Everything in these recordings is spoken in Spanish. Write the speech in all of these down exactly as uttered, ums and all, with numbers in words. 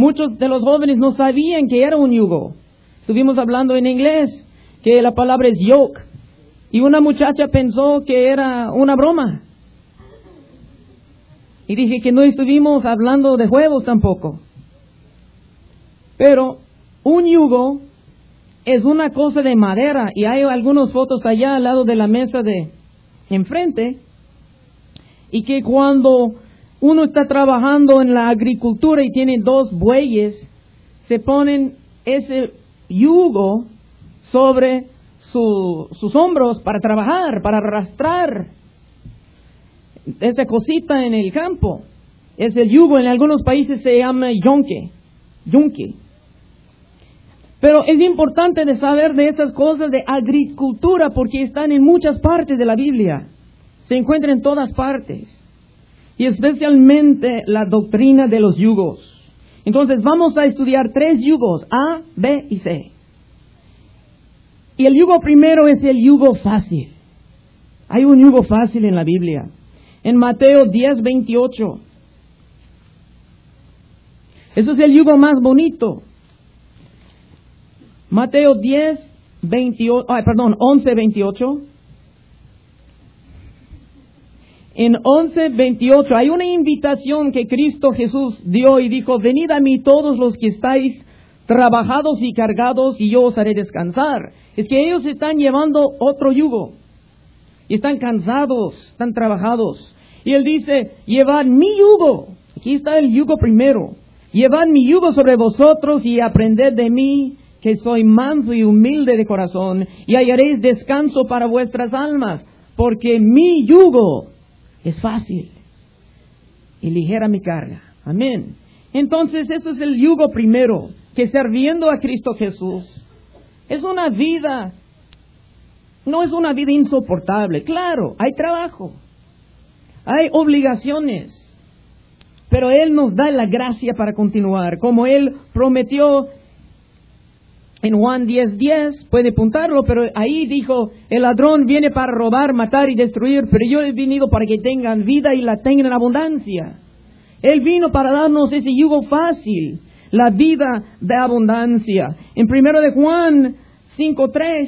muchos de los jóvenes no sabían que era un yugo. Estuvimos hablando en inglés, que la palabra es yoke. Y una muchacha pensó que era una broma. Y dije que no estuvimos hablando de juegos tampoco. Pero un yugo es una cosa de madera. Y hay algunas fotos allá al lado de la mesa de enfrente. Y que cuando uno está trabajando en la agricultura y tiene dos bueyes, se ponen ese yugo sobre su, sus hombros para trabajar, para arrastrar esa cosita en el campo. Es el yugo. En algunos países se llama yonque, yunque. Pero es importante de saber de esas cosas de agricultura porque están en muchas partes de la Biblia. Se encuentran en todas partes. Y especialmente la doctrina de los yugos. Entonces vamos a estudiar tres yugos, A, B y C. Y el yugo primero es el yugo fácil. Hay un yugo fácil en la Biblia. En Mateo diez, veintiocho. Eso es el yugo más bonito. Mateo diez, veintiocho, ay, perdón, once, veintiocho. En once, veintiocho hay una invitación que Cristo Jesús dio y dijo, venid a mí todos los que estáis trabajados y cargados y yo os haré descansar. Es que ellos están llevando otro yugo. Y están cansados, están trabajados. Y Él dice, llevad mi yugo. Aquí está el yugo primero. Llevad mi yugo sobre vosotros y aprended de mí, que soy manso y humilde de corazón, y hallaréis descanso para vuestras almas, porque mi yugo es fácil y ligera mi carga. Amén. Entonces, eso es el yugo primero, que sirviendo a Cristo Jesús, es una vida, no es una vida insoportable. Claro, hay trabajo, hay obligaciones, pero Él nos da la gracia para continuar, como Él prometió en Juan diez, diez, puede apuntarlo, pero ahí dijo, el ladrón viene para robar, matar y destruir, pero yo he venido para que tengan vida y la tengan en abundancia. Él vino para darnos ese yugo fácil, la vida de abundancia. En primero de Juan cinco, tres,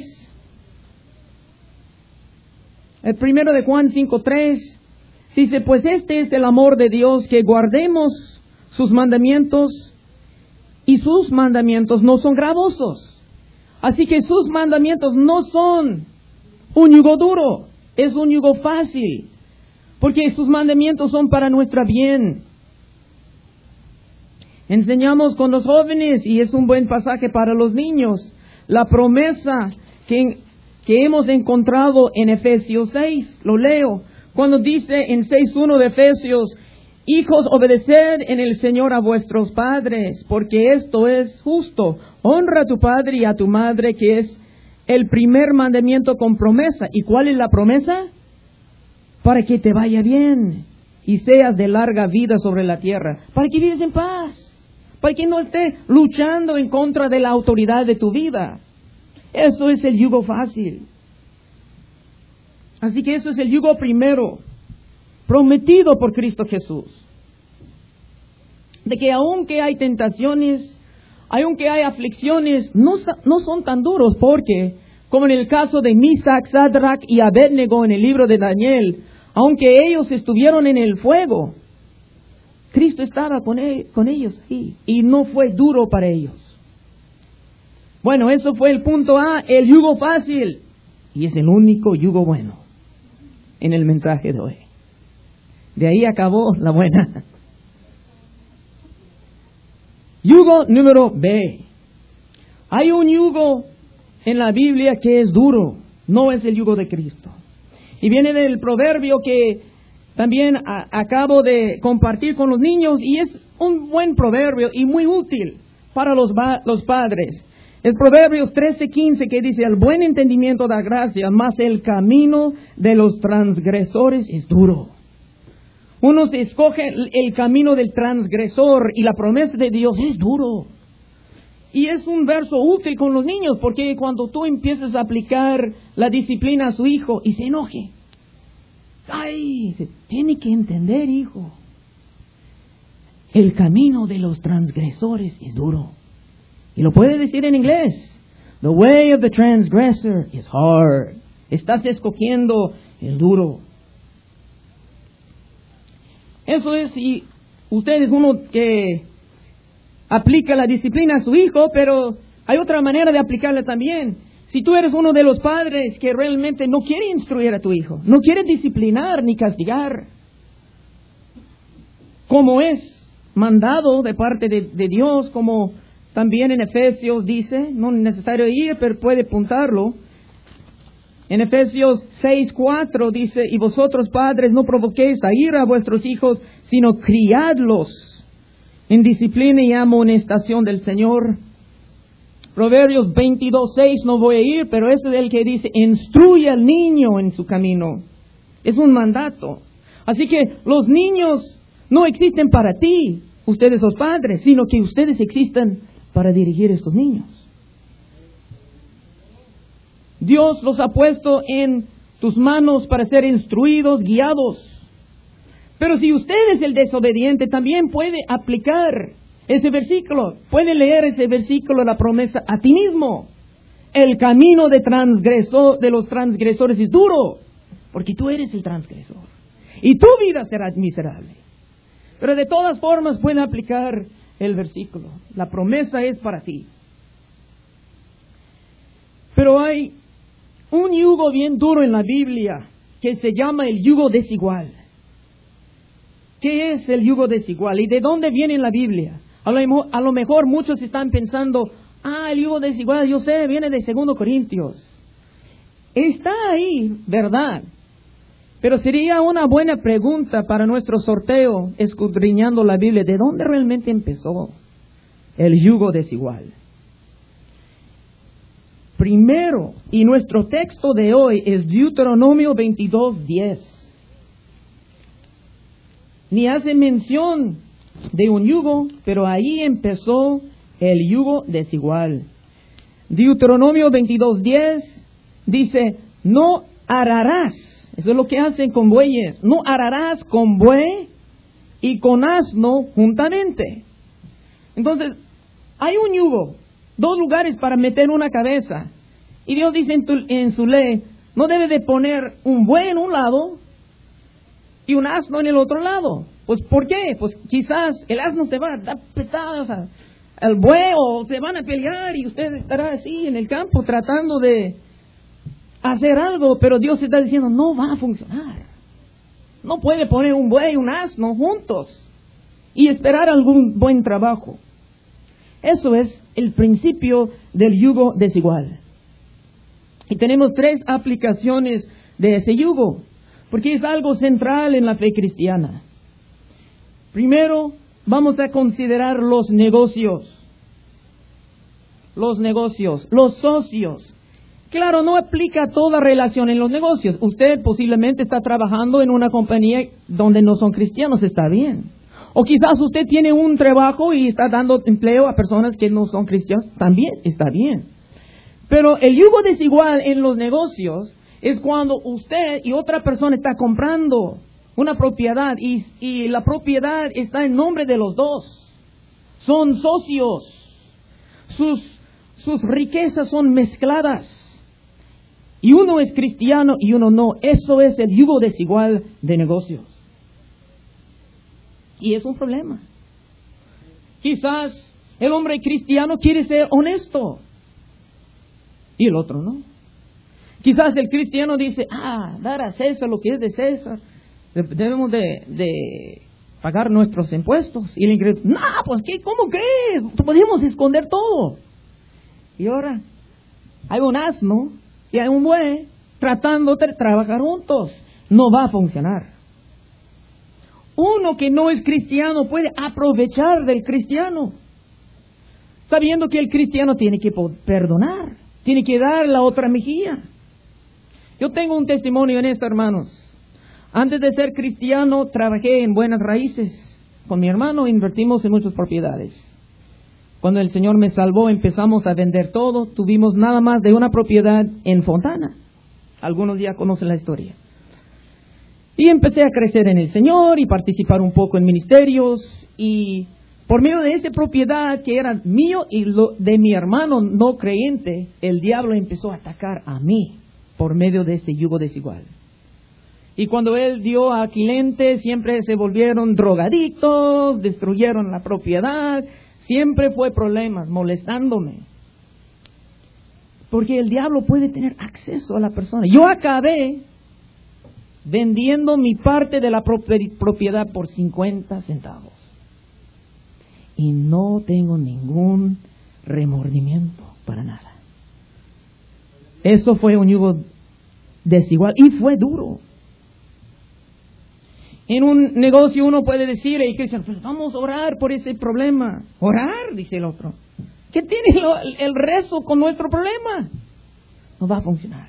el primero de Juan cinco, tres, dice, pues este es el amor de Dios, que guardemos sus mandamientos, y sus mandamientos no son gravosos. Así que sus mandamientos no son un yugo duro, es un yugo fácil, porque sus mandamientos son para nuestro bien. Enseñamos con los jóvenes, y es un buen pasaje para los niños, la promesa que, que hemos encontrado en Efesios seis. Lo leo, cuando dice en seis uno de Efesios, hijos, obedeced en el Señor a vuestros padres, porque esto es justo. Honra a tu padre y a tu madre, que es el primer mandamiento con promesa. ¿Y cuál es la promesa? Para que te vaya bien y seas de larga vida sobre la tierra, para que vivas en paz, para que no estés luchando en contra de la autoridad de tu vida. Eso es el yugo fácil. Así que eso es el yugo primero, prometido por Cristo Jesús. De que aunque hay tentaciones, aunque hay aflicciones, no, no son tan duros, porque, como en el caso de Misac, Sadrach y Abednego en el libro de Daniel, aunque ellos estuvieron en el fuego, Cristo estaba con, él, con ellos ahí, y no fue duro para ellos. Bueno, eso fue el punto A, el yugo fácil, y es el único yugo bueno en el mensaje de hoy. De ahí acabó la buena. Yugo número B. Hay un yugo en la Biblia que es duro, no es el yugo de Cristo. Y viene del proverbio que también a, acabo de compartir con los niños, y es un buen proverbio y muy útil para los, los padres. Es Proverbios trece, quince, que dice, el buen entendimiento da gracia, mas el camino de los transgresores es duro. Uno se escoge el camino del transgresor, y la promesa de Dios es duro. Y es un verso útil con los niños, porque cuando tú empiezas a aplicar la disciplina a su hijo y se enoje, ay, se tiene que entender, hijo. El camino de los transgresores es duro. Y lo puede decir en inglés. The way of the transgressor is hard. Estás escogiendo el duro. Eso es si usted es uno que aplica la disciplina a su hijo, pero hay otra manera de aplicarla también. Si tú eres uno de los padres que realmente no quiere instruir a tu hijo, no quiere disciplinar ni castigar, como es mandado de parte de, de Dios, como también en Efesios dice, no es necesario ir, pero puede apuntarlo. En Efesios seis cuatro dice, y vosotros padres no provoquéis a ira a vuestros hijos, sino criadlos en disciplina y amonestación del Señor. Proverbios veintidós seis, no voy a ir, pero este es el que dice, instruye al niño en su camino. Es un mandato. Así que los niños no existen para ti, ustedes los padres, sino que ustedes existen para dirigir a estos niños. Dios los ha puesto en tus manos para ser instruidos, guiados. Pero si usted es el desobediente, también puede aplicar ese versículo. Puede leer ese versículo, la promesa, a ti mismo. El camino de, transgresor, de los transgresores es duro, porque tú eres el transgresor. Y tu vida será miserable. Pero de todas formas puede aplicar el versículo. La promesa es para ti. Pero hay un yugo bien duro en la Biblia que se llama el yugo desigual. ¿Qué es el yugo desigual? ¿Y de dónde viene en la Biblia? A lo, a lo mejor muchos están pensando, ah, el yugo desigual, yo sé, viene de Segundo Corintios. Está ahí, ¿verdad? Pero sería una buena pregunta para nuestro sorteo, escudriñando la Biblia, ¿de dónde realmente empezó el yugo desigual? Primero, y nuestro texto de hoy es Deuteronomio veintidós diez. Ni hace mención de un yugo, pero ahí empezó el yugo desigual. Deuteronomio veintidós diez dice, no ararás, eso es lo que hacen con bueyes, no ararás con buey y con asno juntamente. Entonces, hay un yugo, dos lugares para meter una cabeza. Y Dios dice en, tu, en su ley, no debe de poner un buey en un lado y un asno en el otro lado. Pues, ¿por qué? Pues quizás el asno se va a dar petadas al buey o se van a pelear y usted estará así en el campo tratando de hacer algo, pero Dios está diciendo, no va a funcionar. No puede poner un buey y un asno juntos y esperar algún buen trabajo. Eso es el principio del yugo desigual. Y tenemos tres aplicaciones de ese yugo, porque es algo central en la fe cristiana. Primero, vamos a considerar los negocios. Los negocios, los socios. Claro, no aplica toda relación en los negocios. Usted posiblemente está trabajando en una compañía donde no son cristianos, está bien. O quizás usted tiene un trabajo y está dando empleo a personas que no son cristianos, también está bien. Pero el yugo desigual en los negocios es cuando usted y otra persona está comprando una propiedad y, y la propiedad está en nombre de los dos. Son socios. Sus, sus riquezas son mezcladas. Y uno es cristiano y uno no. Eso es el yugo desigual de negocios. Y es un problema. Quizás el hombre cristiano quiere ser honesto y el otro no. Quizás el cristiano dice, ah, dar a César lo que es de César. Debemos de, de pagar nuestros impuestos. Y el incrédulo, no, pues ¿qué? ¿Cómo crees? Podemos esconder todo. Y ahora hay un asno y hay un buey tratando de trabajar juntos. No va a funcionar. Uno que no es cristiano puede aprovechar del cristiano, sabiendo que el cristiano tiene que perdonar, tiene que dar la otra mejilla. Yo tengo un testimonio en esto, hermanos. Antes de ser cristiano, trabajé en buenas raíces. Con mi hermano invertimos en muchas propiedades. Cuando el Señor me salvó, empezamos a vender todo. Tuvimos nada más de una propiedad en Fontana. Algunos ya conocen la historia. Y empecé a crecer en el Señor y participar un poco en ministerios. Y por medio de esa propiedad que era mío y lo de mi hermano no creyente, el diablo empezó a atacar a mí por medio de este yugo desigual. Y cuando él dio a Aquilente, siempre se volvieron drogadictos, destruyeron la propiedad, siempre fue problemas, molestándome. Porque el diablo puede tener acceso a la persona. Yo acabé vendiendo mi parte de la propiedad por cincuenta centavos. Y no tengo ningún remordimiento para nada. Eso fue un yugo desigual y fue duro. En un negocio uno puede decir, hey, Cristian, pues vamos a orar por ese problema. Orar, dice el otro. ¿Qué tiene lo, el rezo con nuestro problema? No va a funcionar.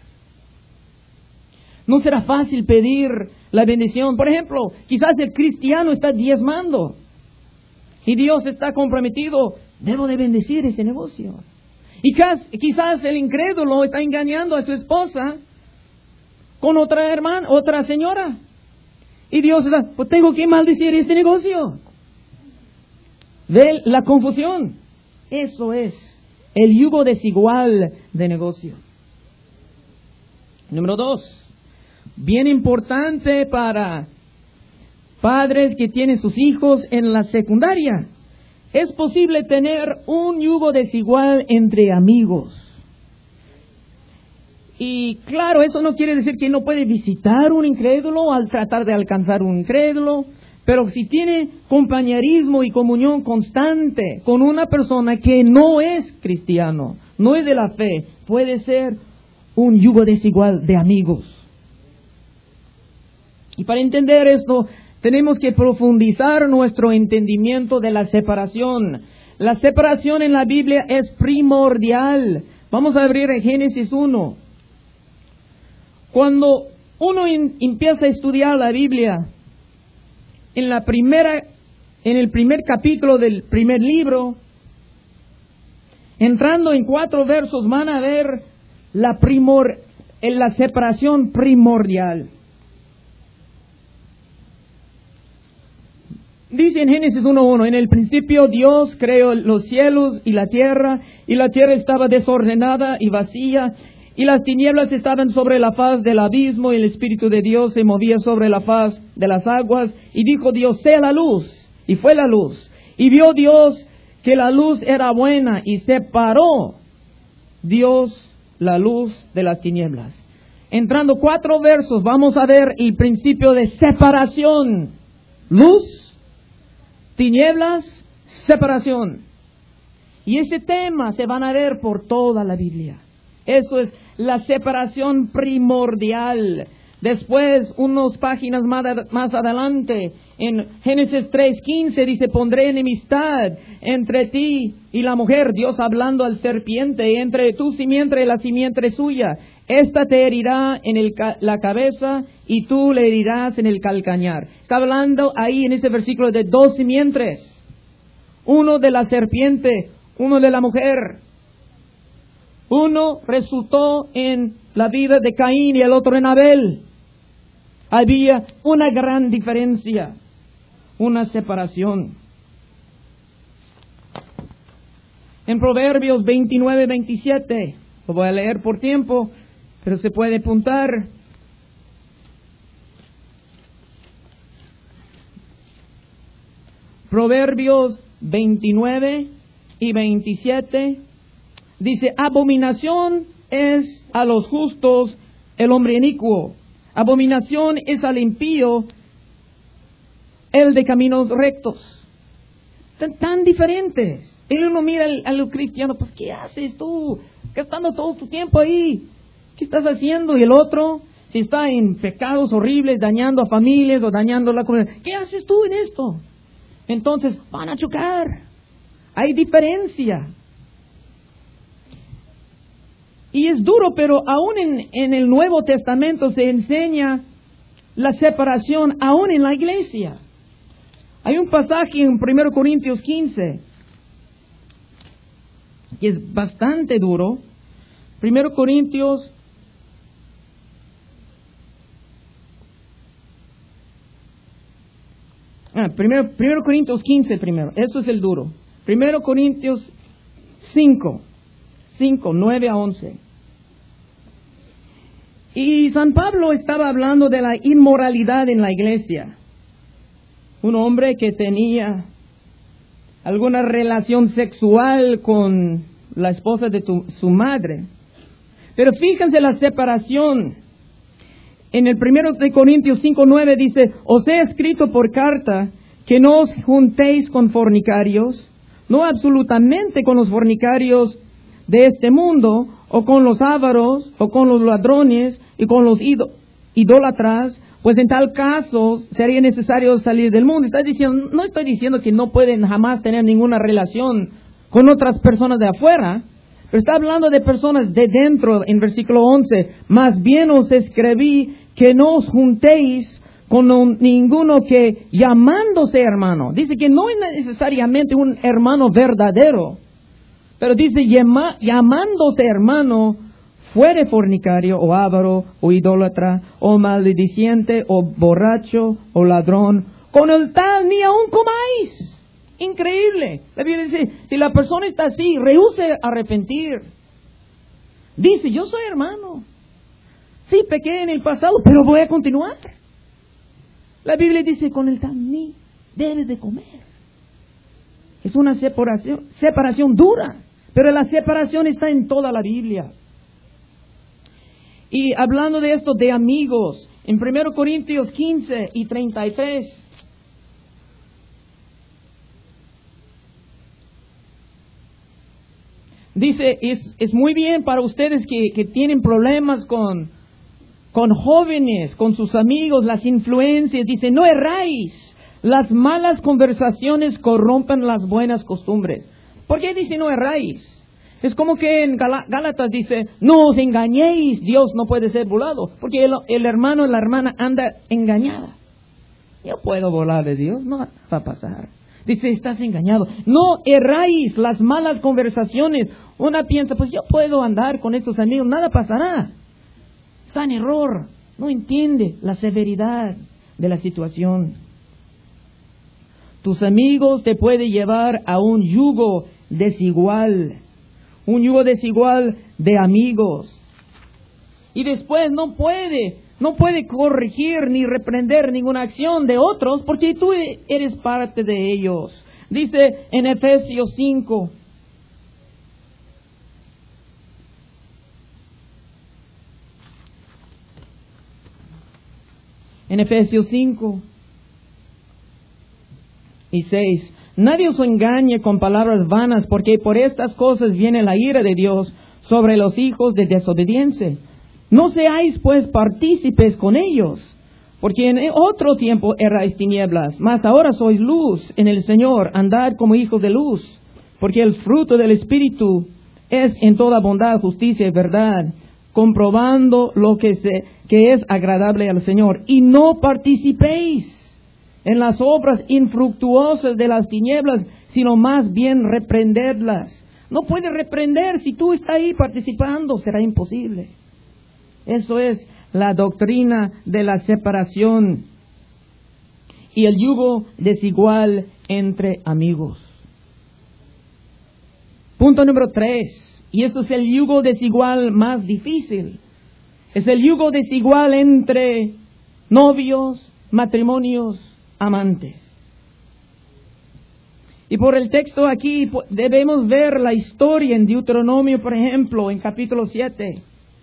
No será fácil pedir la bendición. Por ejemplo, quizás el cristiano está diezmando y Dios está comprometido. Debo de bendecir ese negocio. Y quizás el incrédulo está engañando a su esposa con otra hermana, otra señora. Y Dios está, pues tengo que maldecir este negocio. Ve la confusión. Eso es el yugo desigual de negocio. Número dos, bien importante para padres que tienen sus hijos en la secundaria. Es posible tener un yugo desigual entre amigos. Y claro, eso no quiere decir que no puede visitar un incrédulo al tratar de alcanzar un incrédulo, pero si tiene compañerismo y comunión constante con una persona que no es cristiano, no es de la fe, puede ser un yugo desigual de amigos. Y para entender esto, tenemos que profundizar nuestro entendimiento de la separación. La separación en la Biblia es primordial. Vamos a abrir en Génesis uno. Cuando uno in, empieza a estudiar la Biblia, en la primera, en el primer capítulo del primer libro, entrando en cuatro versos, van a ver la primor, en la separación primordial. Dice en Génesis uno uno, en el principio Dios creó los cielos y la tierra, y la tierra estaba desordenada y vacía, y las tinieblas estaban sobre la faz del abismo, y el Espíritu de Dios se movía sobre la faz de las aguas. Y dijo Dios, sea la luz, y fue la luz. Y vio Dios que la luz era buena, y separó Dios la luz de las tinieblas. Entrando cuatro versos, vamos a ver el principio de separación. Luz, tinieblas, separación. Y ese tema se van a ver por toda la Biblia. Eso es la separación primordial. Después, unas páginas más, más adelante, en Génesis tres quince, dice, pondré enemistad entre ti y la mujer, Dios hablando al serpiente, entre tu simiente y la simiente suya. Esta te herirá en el, la cabeza y tú le herirás en el calcañar. Está hablando ahí en ese versículo de dos simientes. Uno de la serpiente, uno de la mujer. Uno resultó en la vida de Caín y el otro en Abel. Había una gran diferencia, una separación. En Proverbios veintinueve veintisiete, lo voy a leer por tiempo, pero se puede apuntar. Proverbios veintinueve y veintisiete. Dice, abominación es a los justos el hombre inicuo. Abominación es al impío el de caminos rectos. Tan, tan diferentes. Y uno mira al, al cristiano, pues ¿qué haces tú? Gastando todo tu tiempo ahí. ¿Qué estás haciendo? Y el otro, si está en pecados horribles, dañando a familias o dañando a la comunidad, ¿qué haces tú en esto? Entonces van a chocar. Hay diferencia. Y es duro, pero aún en, en el Nuevo Testamento se enseña la separación, aún en la iglesia. Hay un pasaje en primero Corintios quince, que es bastante duro. primero Corintios Ah, primero, primero Corintios quince primero. Eso es el duro. Primero Corintios cinco. cinco, nueve a once. Y San Pablo estaba hablando de la inmoralidad en la iglesia. Un hombre que tenía alguna relación sexual con la esposa de tu, su madre. Pero fíjense la separación. En el primero de Corintios cinco, nueve dice, os he escrito por carta que no os juntéis con fornicarios, no absolutamente con los fornicarios de este mundo, o con los ávaros, o con los ladrones, y con los idólatras, pues en tal caso sería necesario salir del mundo. Está diciendo, no estoy diciendo que no pueden jamás tener ninguna relación con otras personas de afuera, pero está hablando de personas de dentro, en versículo once, más bien os escribí que no os juntéis con un, ninguno que llamándose hermano, dice que no es necesariamente un hermano verdadero, pero dice llama, llamándose hermano, fuere fornicario, o avaro, o idólatra, o maldiciente, o borracho, o ladrón, con el tal ni aun comáis. Increíble. La Biblia dice, si la persona está así, rehúse arrepentir. Dice, yo soy hermano. Sí, pequé en el pasado, pero voy a continuar. La Biblia dice, con el tal ni debes de comer. Es una separación, separación dura, pero la separación está en toda la Biblia. Y hablando de esto de amigos, en primero Corintios quince y treinta y tres, dice, es, es muy bien para ustedes que, que tienen problemas con, con jóvenes, con sus amigos, las influencias. Dice, no erráis, las malas conversaciones corrompen las buenas costumbres. ¿Por qué dice no erráis? Es como que en Gálatas dice, no os engañéis, Dios no puede ser burlado, porque el, el hermano o la hermana anda engañada. Yo puedo burlar de Dios, no va a pasar. Dice, estás engañado. No erráis las malas conversaciones. Una piensa, pues yo puedo andar con estos amigos, nada pasará. Está en error, no entiende la severidad de la situación. Tus amigos te pueden llevar a un yugo desigual. Un yugo desigual de amigos. Y después no puede, no puede corregir ni reprender ninguna acción de otros porque tú eres parte de ellos. Dice en Efesios cinco. En Efesios cinco y seis. Nadie os engañe con palabras vanas, porque por estas cosas viene la ira de Dios sobre los hijos de desobediencia. No seáis pues partícipes con ellos, porque en otro tiempo erais tinieblas, mas ahora sois luz en el Señor. Andad como hijos de luz, porque el fruto del Espíritu es en toda bondad, justicia y verdad, comprobando lo que, se, que es agradable al Señor. Y no participéis en las obras infructuosas de las tinieblas, sino más bien reprenderlas. No puedes reprender si tú estás ahí participando, será imposible. Eso es la doctrina de la separación y el yugo desigual entre amigos. Punto número tres, y eso es el yugo desigual más difícil. Es el yugo desigual entre novios, matrimonios, amantes. Y por el texto aquí debemos ver la historia en Deuteronomio, por ejemplo, en capítulo siete.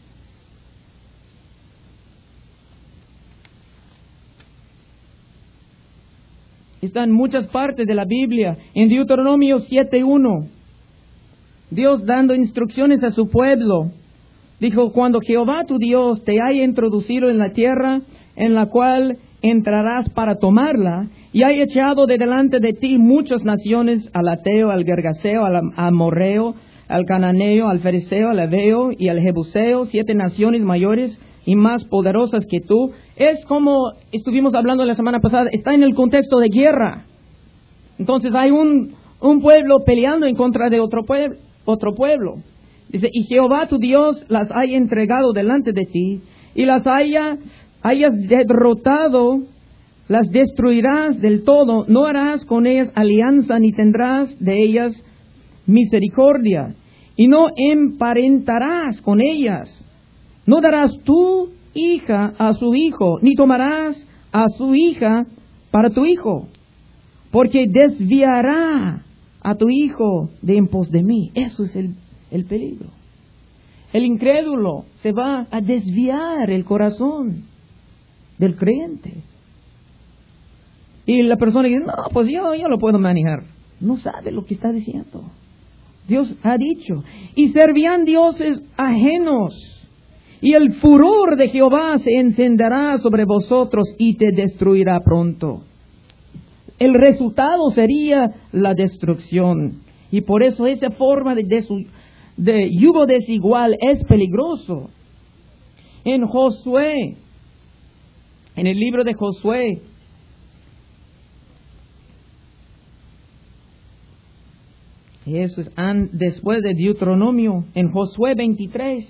Está en muchas partes de la Biblia. En Deuteronomio siete uno, Dios dando instrucciones a su pueblo, dijo, cuando Jehová tu Dios te haya introducido en la tierra en la cual entrarás para tomarla, y haya echado de delante de ti muchas naciones, al Ateo, al Gergaseo, al Amorreo, al Cananeo, al Fereceo, al Eveo y al Jebuseo, siete naciones mayores y más poderosas que tú. Es como estuvimos hablando la semana pasada, está en el contexto de guerra. Entonces hay un, un pueblo peleando en contra de otro pueblo, otro pueblo. Dice, y Jehová tu Dios las haya entregado delante de ti, y las haya, hayas derrotado las destruirás del todo, no harás con ellas alianza, ni tendrás de ellas misericordia, y no emparentarás con ellas. No darás tu hija a su hijo, ni tomarás a su hija para tu hijo, porque desviará a tu hijo de en pos de mí. Eso es el, el peligro. El incrédulo se va a desviar el corazón del creyente. Y la persona dice, no, pues yo, yo lo puedo manejar. No sabe lo que está diciendo. Dios ha dicho, y servían dioses ajenos, y el furor de Jehová se encenderá sobre vosotros y te destruirá pronto. El resultado sería la destrucción. Y por eso esa forma de, de, su, de yugo desigual es peligroso. En Josué, en el libro de Josué, eso es an, después de Deuteronomio, en Josué veintitrés.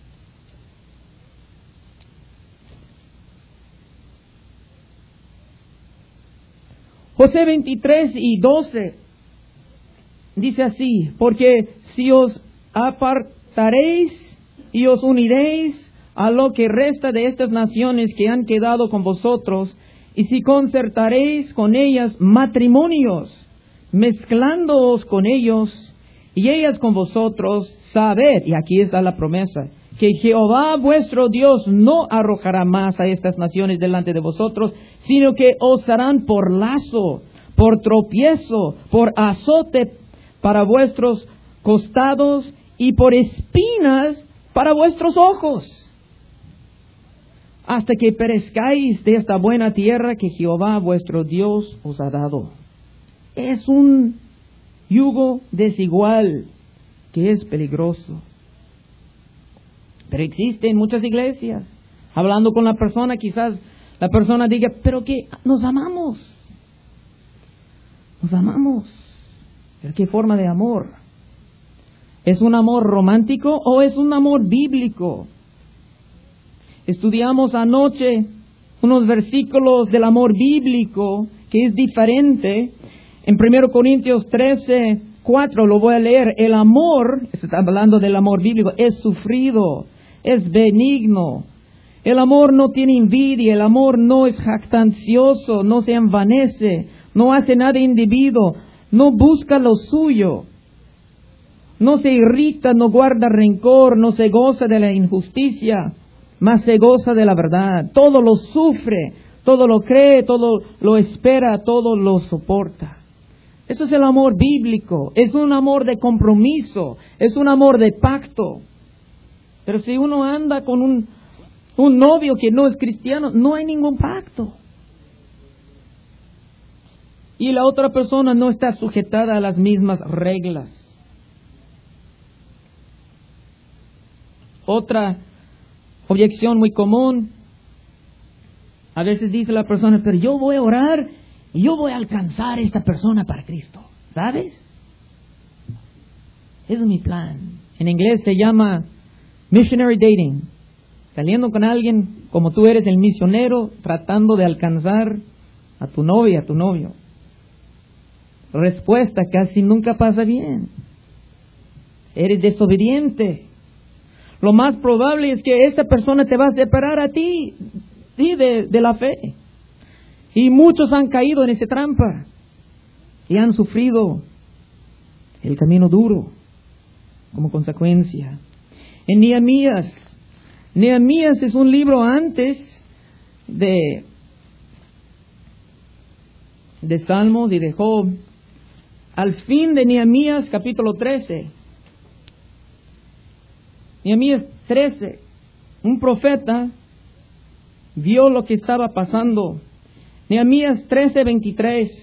Josué veintitrés y doce dice así, porque si os apartaréis y os uniréis a lo que resta de estas naciones que han quedado con vosotros, y si concertaréis con ellas matrimonios, mezclándoos con ellos, y ellas con vosotros, sabed, y aquí está la promesa, que Jehová vuestro Dios no arrojará más a estas naciones delante de vosotros, sino que os harán por lazo, por tropiezo, por azote para vuestros costados y por espinas para vuestros ojos, hasta que perezcáis de esta buena tierra que Jehová vuestro Dios os ha dado. Es un yugo desigual que es peligroso. Pero existe en muchas iglesias. Hablando con la persona, quizás la persona diga, pero que nos amamos. Nos amamos. ¿Pero qué forma de amor? ¿Es un amor romántico o es un amor bíblico? Estudiamos anoche unos versículos del amor bíblico que es diferente. En primero Corintios trece, cuatro lo voy a leer. El amor, está hablando del amor bíblico, es sufrido, es benigno. El amor no tiene envidia, el amor no es jactancioso, no se envanece, no hace nada indebido, no busca lo suyo, no se irrita, no guarda rencor, no se goza de la injusticia, mas se goza de la verdad. Todo lo sufre, todo lo cree, todo lo espera, todo lo soporta. Eso es el amor bíblico, es un amor de compromiso, es un amor de pacto. Pero si uno anda con un, un novio que no es cristiano, no hay ningún pacto. Y la otra persona no está sujetada a las mismas reglas. Otra objeción muy común, a veces dice la persona, pero yo voy a orar y yo voy a alcanzar a esta persona para Cristo, ¿sabes? Ese es mi plan. En inglés se llama missionary dating. Saliendo con alguien como tú eres el misionero, tratando de alcanzar a tu novia, a tu novio. Respuesta, casi nunca pasa bien. Eres desobediente. Lo más probable es que esa persona te va a separar a ti, sí, de, de la fe. Y muchos han caído en esa trampa y han sufrido el camino duro como consecuencia. En Nehemías, Nehemías es un libro antes de, de Salmos y de Job. Al fin de Nehemías, capítulo trece. Nehemías trece, un profeta vio lo que estaba pasando. Nehemías trece, veintitrés.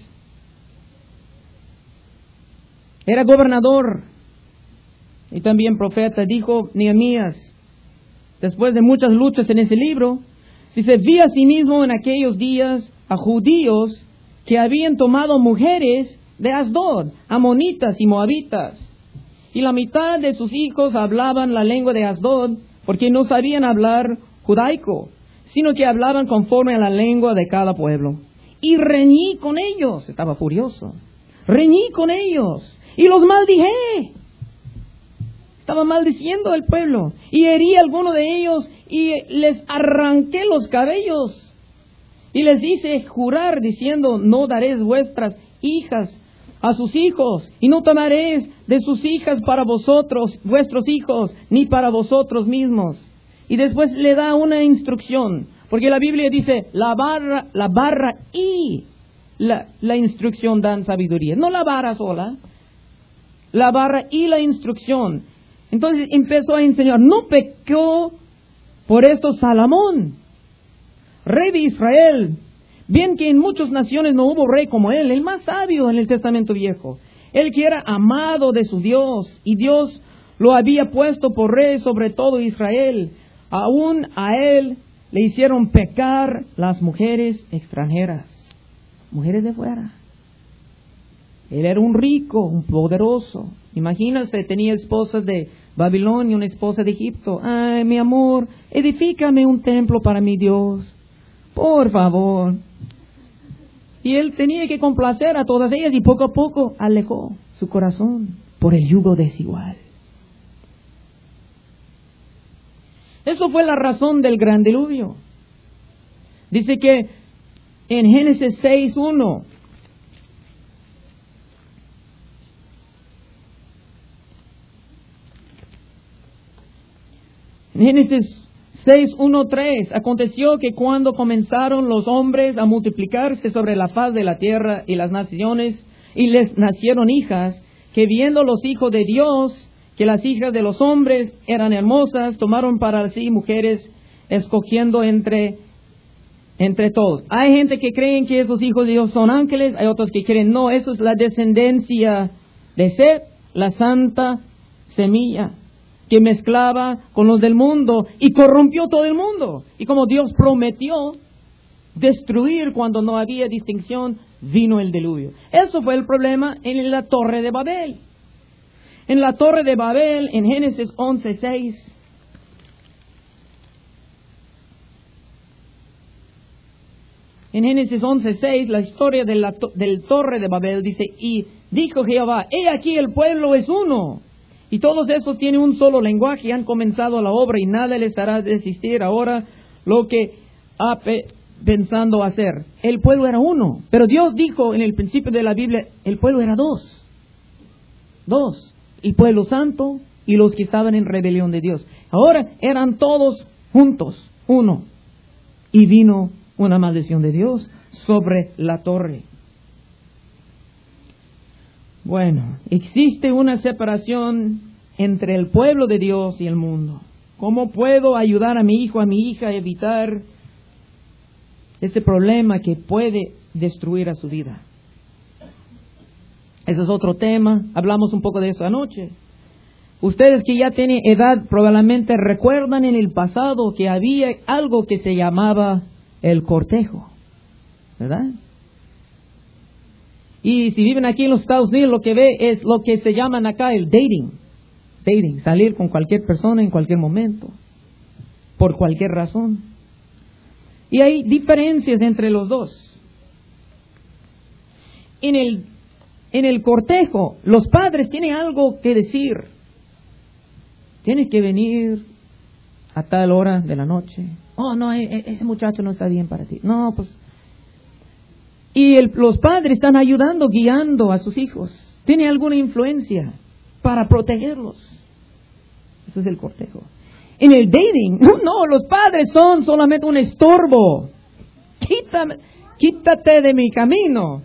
Era gobernador y también profeta. Dijo Nehemías, después de muchas luchas en ese libro, dice, vi asimismo en aquellos días a judíos que habían tomado mujeres de Asdod, amonitas y moabitas. Y la mitad de sus hijos hablaban la lengua de Asdod, porque no sabían hablar judaico, sino que hablaban conforme a la lengua de cada pueblo. y reñí con ellos. Estaba furioso. Reñí con ellos y los maldije. Estaba maldiciendo al pueblo. Y herí a alguno de ellos y les arranqué los cabellos. Y les hice jurar diciendo, no daréis vuestras hijas a sus hijos, y no tomaréis de sus hijas para vosotros, vuestros hijos, ni para vosotros mismos. Y después le da una instrucción, porque la Biblia dice, la barra, la barra y la, la instrucción dan sabiduría. No la vara sola, la barra y la instrucción. Entonces empezó a enseñar. No pecó por esto Salomón, rey de Israel. Bien que en muchas naciones no hubo rey como él, el más sabio en el Testamento Viejo. Él que era amado de su Dios, y Dios lo había puesto por rey sobre todo Israel. Aún a él le hicieron pecar las mujeres extranjeras, mujeres de fuera. Él era un rico, un poderoso. Imagínense, tenía esposas de Babilonia, una esposa de Egipto. Ay, mi amor, edifícame un templo para mi Dios, por favor. Y él tenía que complacer a todas ellas, y poco a poco alejó su corazón por el yugo desigual. Eso fue la razón del gran diluvio. Dice que en Génesis seis uno, en Génesis seis uno tres, aconteció que cuando comenzaron los hombres a multiplicarse sobre la faz de la tierra y las naciones, y les nacieron hijas, que viendo los hijos de Dios, que las hijas de los hombres eran hermosas, tomaron para sí mujeres, escogiendo entre, entre todos. Hay gente que creen que esos hijos de Dios son ángeles, hay otros que creen no, eso es la descendencia de Set, la santa semilla, que mezclaba con los del mundo y corrompió todo el mundo. Y como Dios prometió destruir cuando no había distinción, vino el diluvio. Eso fue el problema en la Torre de Babel. En la Torre de Babel, en Génesis once seis, en Génesis once seis, la historia de la to- del Torre de Babel dice, y dijo Jehová, he aquí el pueblo es uno, y todos esos tienen un solo lenguaje y han comenzado la obra, y nada les hará desistir ahora lo que ha pe- pensando hacer. El pueblo era uno, pero Dios dijo en el principio de la Biblia, el pueblo era dos. Dos, el pueblo santo y los que estaban en rebelión de Dios. Ahora eran todos juntos, uno, y vino una maldición de Dios sobre la torre. Bueno, existe una separación entre el pueblo de Dios y el mundo. ¿Cómo puedo ayudar a mi hijo, a mi hija a evitar ese problema que puede destruir a su vida? Ese es otro tema, hablamos un poco de eso anoche. Ustedes que ya tienen edad probablemente recuerdan en el pasado que había algo que se llamaba el cortejo, ¿verdad? Y si viven aquí en los Estados Unidos, lo que ve es lo que se llaman acá el dating. Dating, salir con cualquier persona en cualquier momento, por cualquier razón. Y hay diferencias entre los dos. En el, en el cortejo, los padres tienen algo que decir. Tienes que venir a tal hora de la noche. Oh, no, ese muchacho no está bien para ti. No, pues... Y el, los padres están ayudando, guiando a sus hijos. Tiene alguna influencia para protegerlos. Eso es el cortejo. En el dating, no, no, los padres son solamente un estorbo. Quítame, quítate de mi camino.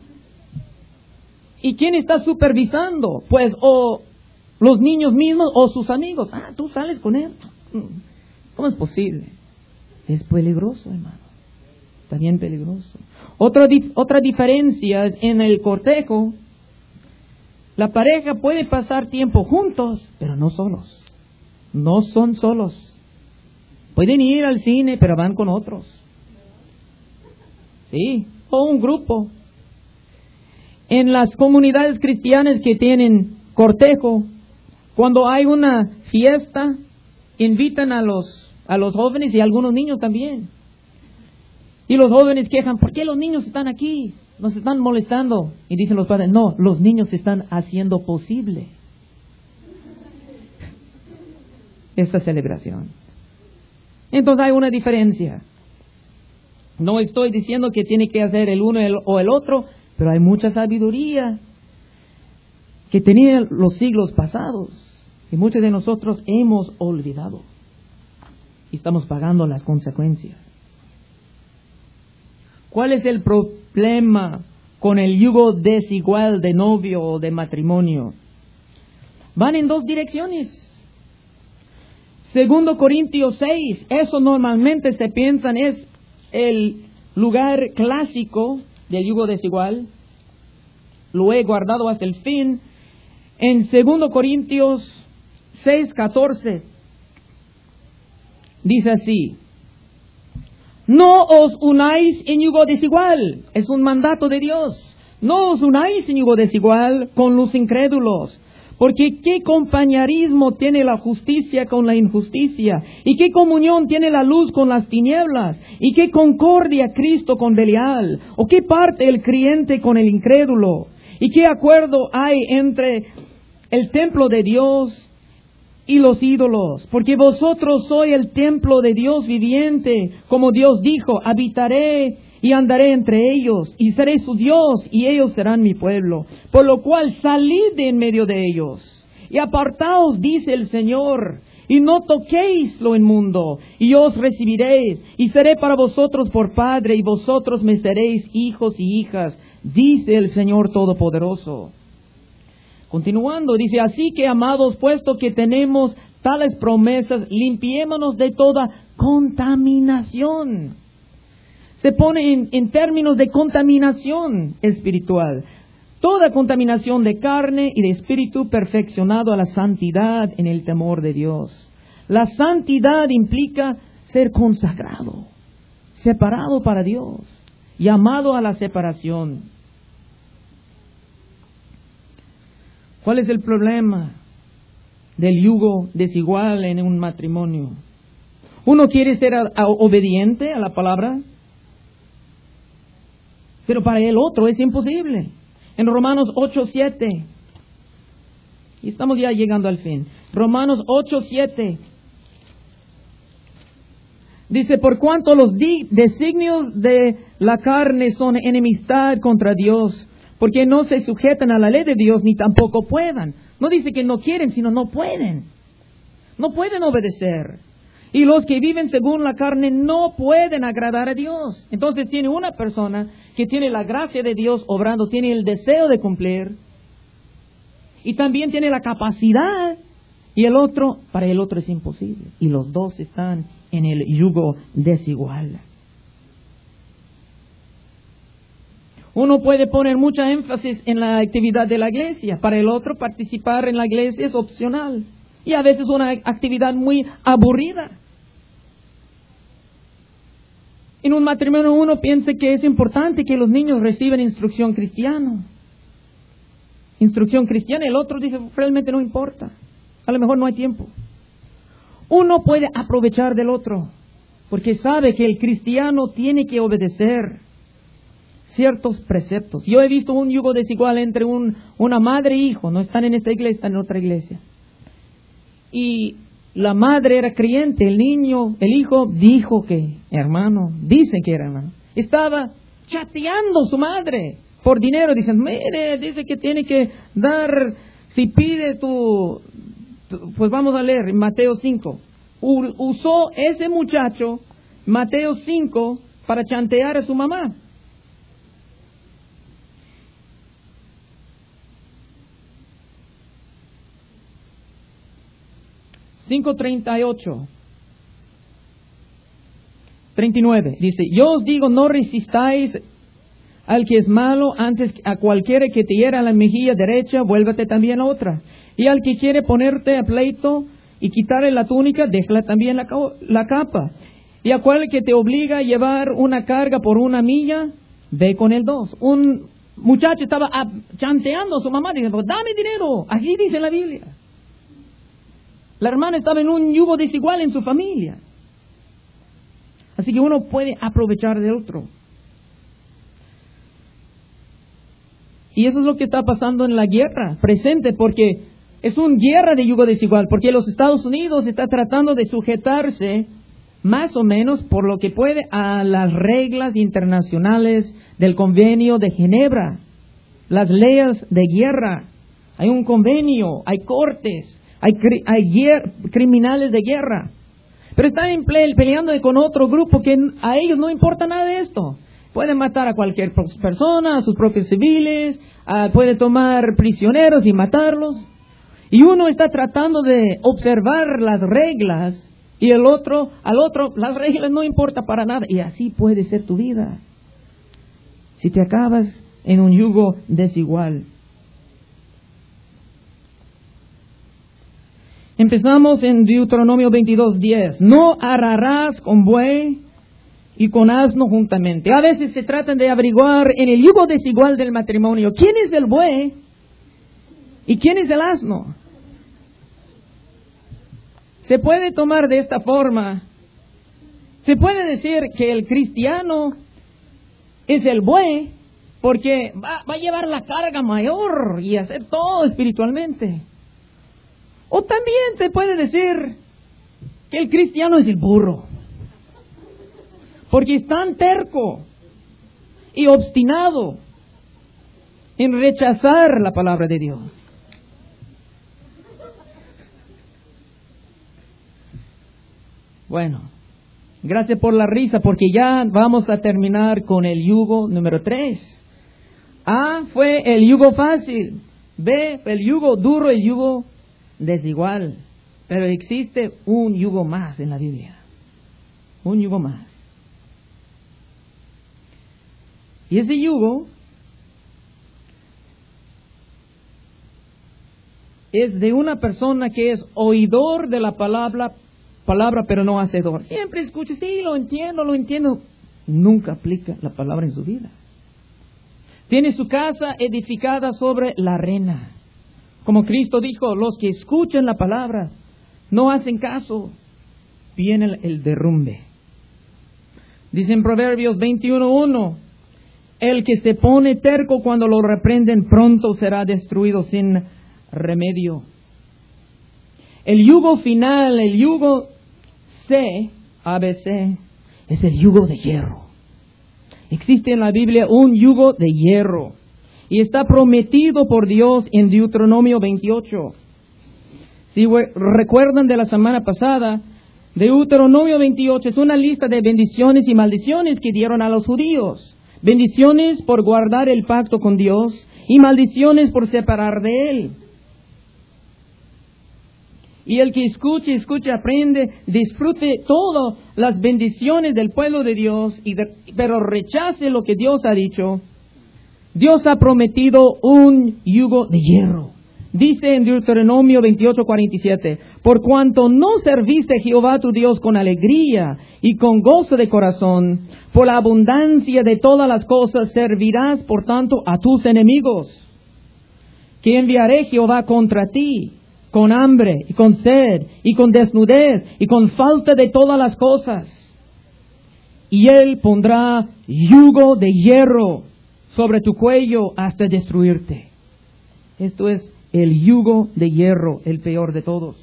¿Y quién está supervisando? Pues o los niños mismos o sus amigos. Ah, tú sales con él. ¿Cómo es posible? Es peligroso, hermano. Está bien peligroso. Otra, otra diferencia en el cortejo, la pareja puede pasar tiempo juntos, pero no solos. No son solos. Pueden ir al cine, pero van con otros. Sí, o un grupo. En las comunidades cristianas que tienen cortejo, cuando hay una fiesta, invitan a los, a los jóvenes y a algunos niños también. Y los jóvenes quejan, ¿por qué los niños están aquí? Nos están molestando. Y dicen los padres, no, los niños están haciendo posible esta celebración. Entonces hay una diferencia. No estoy diciendo que tiene que hacer el uno o el otro, pero hay mucha sabiduría que tenían los siglos pasados y muchos de nosotros hemos olvidado y estamos pagando las consecuencias. ¿Cuál es el problema con el yugo desigual de novio o de matrimonio? Van en dos direcciones. Segundo Corintios seis, eso normalmente se piensan es el lugar clásico del yugo desigual. Lo he guardado hasta el fin. En Segundo Corintios seis, catorce, dice así: no os unáis en yugo desigual. Es un mandato de Dios. No os unáis en yugo desigual con los incrédulos. Porque ¿qué compañerismo tiene la justicia con la injusticia? ¿Y qué comunión tiene la luz con las tinieblas? ¿Y qué concordia Cristo con Belial? ¿O qué parte el creyente con el incrédulo? ¿Y qué acuerdo hay entre el templo de Dios y los ídolos? Porque vosotros sois el templo de Dios viviente. Como Dios dijo, habitaré y andaré entre ellos, y seré su Dios, y ellos serán mi pueblo. Por lo cual salid de en medio de ellos, y apartaos, dice el Señor, y no toquéis lo inmundo, y yo os recibiréis, y seré para vosotros por Padre, y vosotros me seréis hijos y hijas, dice el Señor Todopoderoso. Continuando, dice, así que, amados, puesto que tenemos tales promesas, limpiémonos de toda contaminación. Se pone en, en términos de contaminación espiritual. Toda contaminación de carne y de espíritu perfeccionado a la santidad en el temor de Dios. La santidad implica ser consagrado, separado para Dios, llamado a la separación. ¿Cuál es el problema del yugo desigual en un matrimonio? Uno quiere ser a, a, obediente a la palabra, pero para el otro es imposible. En Romanos ocho siete, y estamos ya llegando al fin. Romanos ocho siete dice, por cuanto los designios de la carne son enemistad contra Dios, porque no se sujetan a la ley de Dios, ni tampoco puedan. No dice que no quieren, sino no pueden. No pueden obedecer. Y los que viven según la carne no pueden agradar a Dios. Entonces tiene una persona que tiene la gracia de Dios obrando, tiene el deseo de cumplir, y también tiene la capacidad, y el otro, para el otro es imposible. Y los dos están en el yugo desigual. Uno puede poner mucha énfasis en la actividad de la iglesia, para el otro participar en la iglesia es opcional. Y a veces una actividad muy aburrida. En un matrimonio uno piensa que es importante que los niños reciban instrucción cristiana. Instrucción cristiana, el otro dice, realmente no importa. A lo mejor no hay tiempo. Uno puede aprovechar del otro, porque sabe que el cristiano tiene que obedecer ciertos preceptos. Yo he visto un yugo desigual entre un, una madre e hijo. No están en esta iglesia, están en otra iglesia. Y la madre era creyente, el niño, el hijo dijo que, hermano, dice que era hermano. Estaba chateando su madre por dinero, dicen, mire, dice que tiene que dar, si pide tu, tu pues vamos a leer, Mateo cinco. U, usó ese muchacho, Mateo cinco, para chantear a su mamá. cinco treinta y ocho, treinta y nueve, dice, yo os digo, no resistáis al que es malo, antes a cualquiera que te hiera la mejilla derecha, vuélvete también a otra. Y al que quiere ponerte a pleito y quitarle la túnica, déjala también la, la capa. Y a cual que te obliga a llevar una carga por una milla, ve con el dos. Un muchacho estaba chanteando a su mamá, diciendo, dame dinero, así dice la Biblia. La hermana estaba en un yugo desigual en su familia. Así que uno puede aprovechar del otro. Y eso es lo que está pasando en la guerra presente, porque es una guerra de yugo desigual, porque los Estados Unidos está tratando de sujetarse más o menos por lo que puede a las reglas internacionales del Convenio de Ginebra, las leyes de guerra. Hay un convenio, hay cortes, hay, cri- hay guer- criminales de guerra. Pero están ple- peleando con otro grupo que a ellos no importa nada de esto. Pueden matar a cualquier persona, a sus propios civiles, a, pueden tomar prisioneros y matarlos. Y uno está tratando de observar las reglas y el otro, al otro, las reglas no importa para nada. Y así puede ser tu vida. Si te acabas en un yugo desigual. Empezamos en Deuteronomio veintidós diez. No ararás con buey y con asno juntamente. A veces se tratan de averiguar en el yugo desigual del matrimonio quién es el buey y quién es el asno. Se puede tomar de esta forma. Se puede decir que el cristiano es el buey porque va, va a llevar la carga mayor y hacer todo espiritualmente. O también se puede decir que el cristiano es el burro, porque es tan terco y obstinado en rechazar la palabra de Dios. Bueno, gracias por la risa, porque ya vamos a terminar con el yugo número tres. A fue el yugo fácil. B, el yugo duro, el yugo desigual. Pero existe un yugo más en la Biblia. Un yugo más. Y ese yugo es de una persona que es oidor de la palabra, palabra pero no hacedor. Siempre escucha, sí, lo entiendo, lo entiendo. Nunca aplica la palabra en su vida. Tiene su casa edificada sobre la arena. Como Cristo dijo, los que escuchan la palabra no hacen caso, viene el, el derrumbe. Dice en Proverbios veintiuno uno, el que se pone terco cuando lo reprenden pronto será destruido sin remedio. El yugo final, el yugo C, A B C, es el yugo de hierro. Existe en la Biblia un yugo de hierro. Y está prometido por Dios en Deuteronomio veintiocho. Si recuerdan de la semana pasada, Deuteronomio veintiocho es una lista de bendiciones y maldiciones que dieron a los judíos. Bendiciones por guardar el pacto con Dios y maldiciones por separar de Él. Y el que escuche, escuche, aprende, disfrute todas las bendiciones del pueblo de Dios, y de, pero rechace lo que Dios ha dicho. Dios ha prometido un yugo de hierro. Dice en Deuteronomio veintiocho cuarenta y siete, por cuanto no serviste a Jehová tu Dios con alegría y con gozo de corazón, por la abundancia de todas las cosas servirás por tanto a tus enemigos, que enviaré Jehová contra ti, con hambre y con sed y con desnudez y con falta de todas las cosas. Y Él pondrá yugo de hierro sobre tu cuello hasta destruirte. Esto es el yugo de hierro, el peor de todos.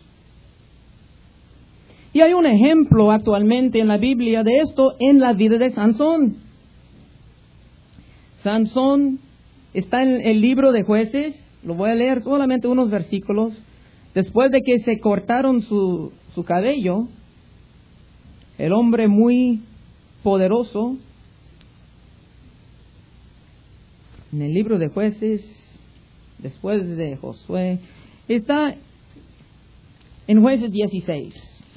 Y hay un ejemplo actualmente en la Biblia de esto en la vida de Sansón. Sansón está en el libro de Jueces, lo voy a leer solamente unos versículos. Después de que se cortaron su, su cabello, el hombre muy poderoso, en el libro de Jueces, después de Josué, está en Jueces dieciséis.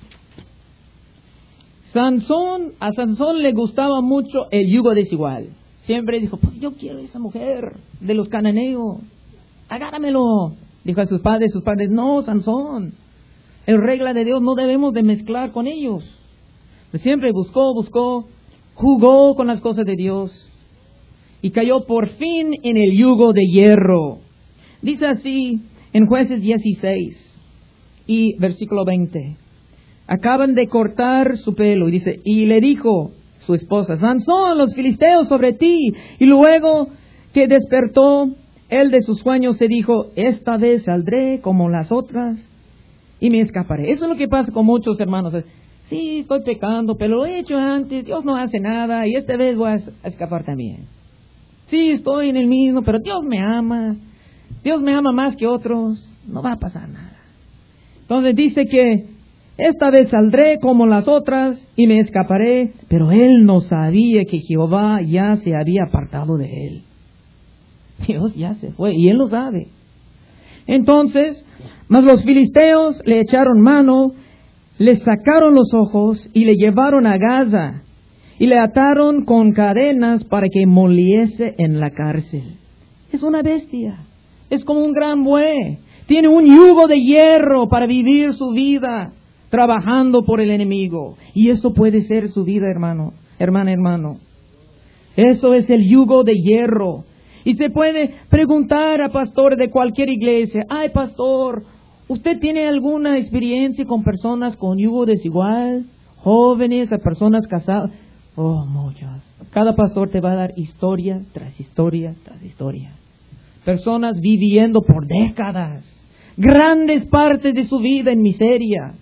Sansón, a Sansón le gustaba mucho el yugo desigual. Siempre dijo, pues yo quiero esa mujer de los cananeos, agárramelo. Dijo a sus padres, sus padres, no, Sansón, en regla de Dios no debemos de mezclar con ellos. Siempre buscó, buscó, jugó con las cosas de Dios y cayó por fin en el yugo de hierro. Dice así en Jueces dieciséis y versículo veinte. acaban de cortar su pelo. Y dice, y le dijo su esposa, Sansón, los filisteos sobre ti. Y luego que despertó él de sus sueños, se dijo, esta vez saldré como las otras y me escaparé. Eso es lo que pasa con muchos hermanos. Sí, estoy pecando, pero lo he hecho antes, Dios no hace nada y esta vez voy a escapar también. Sí, estoy en el mismo, pero Dios me ama. Dios me ama más que otros, no va a pasar nada. Entonces dice que esta vez saldré como las otras y me escaparé, pero él no sabía que Jehová ya se había apartado de él. Dios ya se fue y él lo sabe. Entonces, mas los filisteos le echaron mano, le sacaron los ojos y le llevaron a Gaza y le ataron con cadenas para que moliese en la cárcel. Es una bestia, es como un gran buey, tiene un yugo de hierro para vivir su vida trabajando por el enemigo. Y eso puede ser su vida, hermano, hermana, hermano. Eso es el yugo de hierro. Y se puede preguntar a pastores de cualquier iglesia, ay pastor, ¿usted tiene alguna experiencia con personas con yugo desigual? Jóvenes, a personas casadas. Oh, muchas. Cada pastor te va a dar historia tras historia tras historia. Personas viviendo por décadas, grandes partes de su vida en miseria,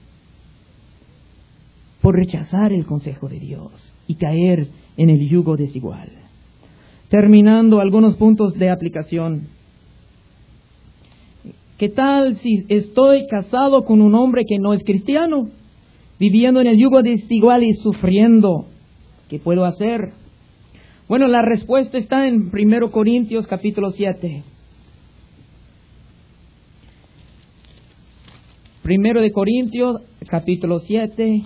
por rechazar el consejo de Dios y caer en el yugo desigual. Terminando algunos puntos de aplicación. ¿Qué tal si estoy casado con un hombre que no es cristiano, viviendo en el yugo desigual y sufriendo? ¿Qué puedo hacer? Bueno, la respuesta está en primero Corintios capítulo siete. Primero de Corintios capítulo siete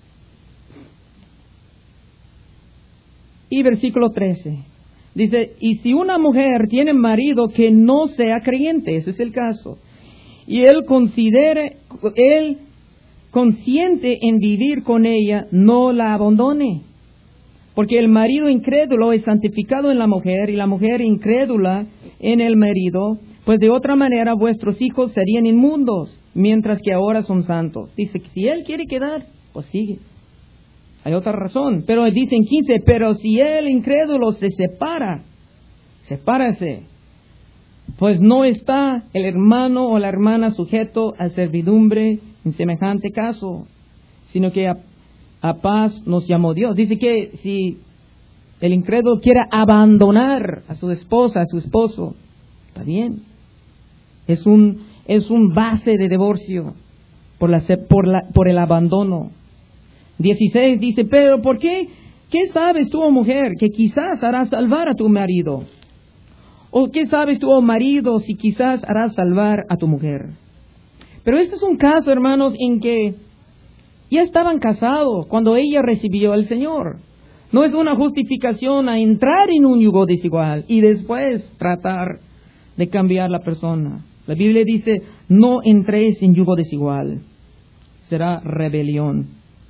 y versículo trece. Dice, y si una mujer tiene marido que no sea creyente, ese es el caso, y él considere, él consciente en vivir con ella, no la abandone. Porque el marido incrédulo es santificado en la mujer y la mujer incrédula en el marido, pues de otra manera vuestros hijos serían inmundos, mientras que ahora son santos. Dice que si él quiere quedar, pues sigue. Hay otra razón, pero dice en quince, pero si el incrédulo se separa, sepárase, pues no está el hermano o la hermana sujeto a servidumbre en semejante caso, sino que a, a paz nos llamó Dios. Dice que si el incrédulo quiere abandonar a su esposa, a su esposo, está bien. Es un, es un base de divorcio por, la, por, la, por el abandono. dieciséis dice, pero ¿por qué? ¿Qué sabes tú, oh mujer, que quizás harás salvar a tu marido? ¿O qué sabes tú, oh marido, si quizás harás salvar a tu mujer? Pero este es un caso, hermanos, en que ya estaban casados cuando ella recibió al Señor. No es una justificación a entrar en un yugo desigual y después tratar de cambiar la persona. La Biblia dice, no entréis en yugo desigual. Será rebelión.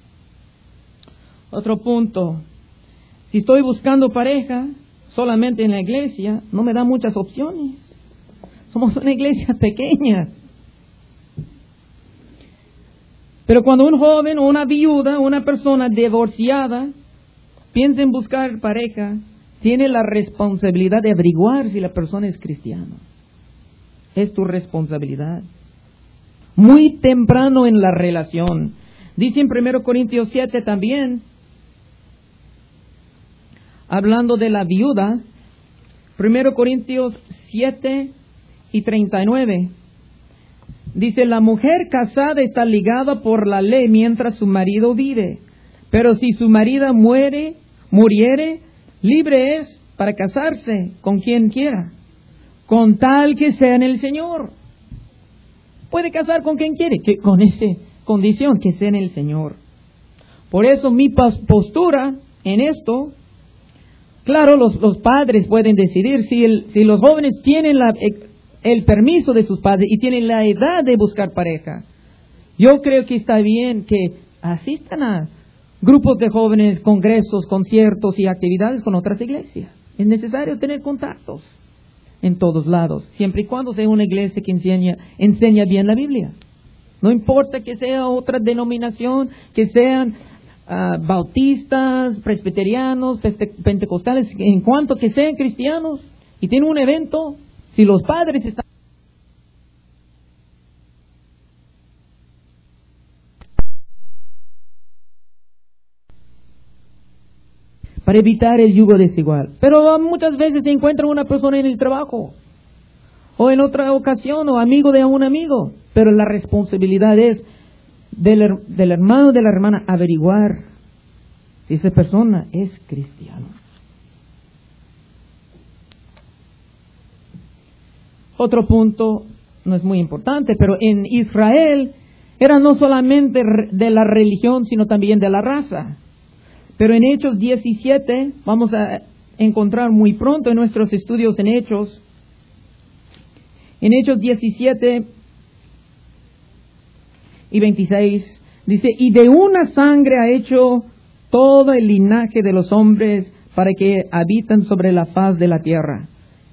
Otro punto, si estoy buscando pareja solamente en la iglesia, no me da muchas opciones. Somos una iglesia pequeña. Pero cuando un joven o una viuda, una persona divorciada, piensa en buscar pareja, tiene la responsabilidad de averiguar si la persona es cristiana. Es tu responsabilidad. Muy temprano en la relación. Dice en primero Corintios siete también, hablando de la viuda, primero Corintios siete y treinta y nueve, dice, la mujer casada está ligada por la ley mientras su marido vive, pero si su marido muere, muriere, libre es para casarse con quien quiera, con tal que sea en el Señor. Puede casar con quien quiere, que con esa condición, que sea en el Señor. Por eso mi postura en esto, claro, los, los padres pueden decidir si, el, si los jóvenes tienen la, el permiso de sus padres y tienen la edad de buscar pareja. Yo creo que está bien que asistan a grupos de jóvenes, congresos, conciertos y actividades con otras iglesias. Es necesario tener contactos en todos lados, siempre y cuando sea una iglesia que enseña, enseña bien la Biblia. No importa que sea otra denominación, que sean uh, bautistas, presbiterianos, pente- pentecostales, en cuanto que sean cristianos y tienen un evento, si los padres están... para evitar el yugo desigual. Pero muchas veces se encuentra una persona en el trabajo, o en otra ocasión, o amigo de un amigo, pero la responsabilidad es del, del hermano o de la hermana averiguar si esa persona es cristiano. Otro punto, no es muy importante, pero en Israel era no solamente de la religión, sino también de la raza. Pero en Hechos diecisiete, vamos a encontrar muy pronto en nuestros estudios en Hechos, en Hechos diecisiete y veintiséis, dice, y de una sangre ha hecho todo el linaje de los hombres para que habitan sobre la faz de la tierra.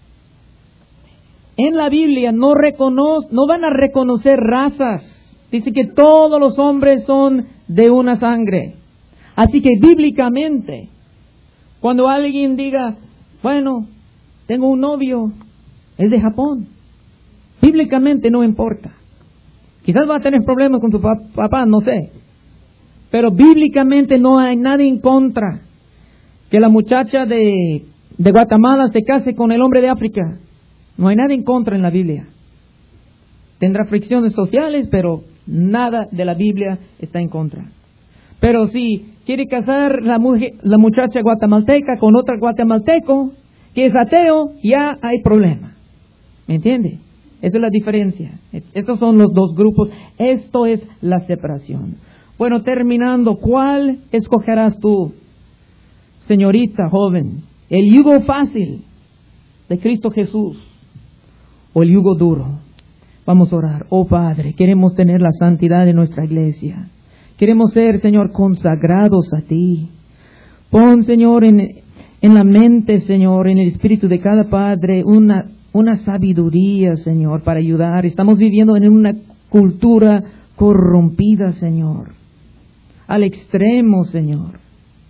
En la Biblia no, recono- no van a reconocer razas. Dice que todos los hombres son de una sangre. Así que bíblicamente, cuando alguien diga, bueno, tengo un novio, es de Japón, bíblicamente no importa. Quizás va a tener problemas con su papá, no sé. Pero bíblicamente no hay nada en contra que la muchacha de, de Guatemala se case con el hombre de África. No hay nada en contra en la Biblia. Tendrá fricciones sociales, pero nada de la Biblia está en contra. Pero si quiere casar la, mujer, la muchacha guatemalteca con otro guatemalteco que es ateo, ya hay problema. ¿Me entiende? Esa es la diferencia. Estos son los dos grupos. Esto es la separación. Bueno, terminando, ¿cuál escogerás tú, señorita joven? ¿El yugo fácil de Cristo Jesús o el yugo duro? Vamos a orar. Oh Padre, queremos tener la santidad de nuestra iglesia. Queremos ser, Señor, consagrados a ti. Pon, Señor, en, en la mente, Señor, en el espíritu de cada padre, una, una sabiduría, Señor, para ayudar. Estamos viviendo en una cultura corrompida, Señor, al extremo, Señor,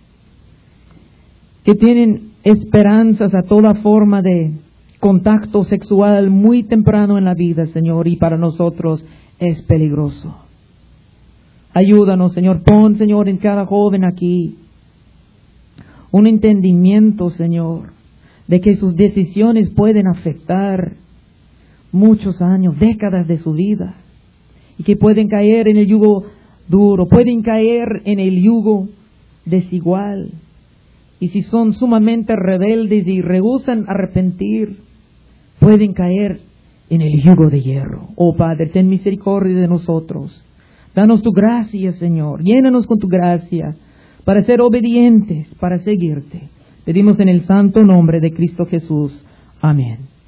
que tienen esperanzas a toda forma de contacto sexual muy temprano en la vida, Señor, y para nosotros es peligroso. Ayúdanos, Señor. Pon, Señor, en cada joven aquí un entendimiento, Señor, de que sus decisiones pueden afectar muchos años, décadas de su vida, y que pueden caer en el yugo duro, pueden caer en el yugo desigual. Y si son sumamente rebeldes y rehúsan arrepentir, pueden caer en el yugo de hierro. Oh Padre, ten misericordia de nosotros. Danos tu gracia, Señor. Llénanos con tu gracia para ser obedientes, para seguirte. Pedimos en el santo nombre de Cristo Jesús. Amén.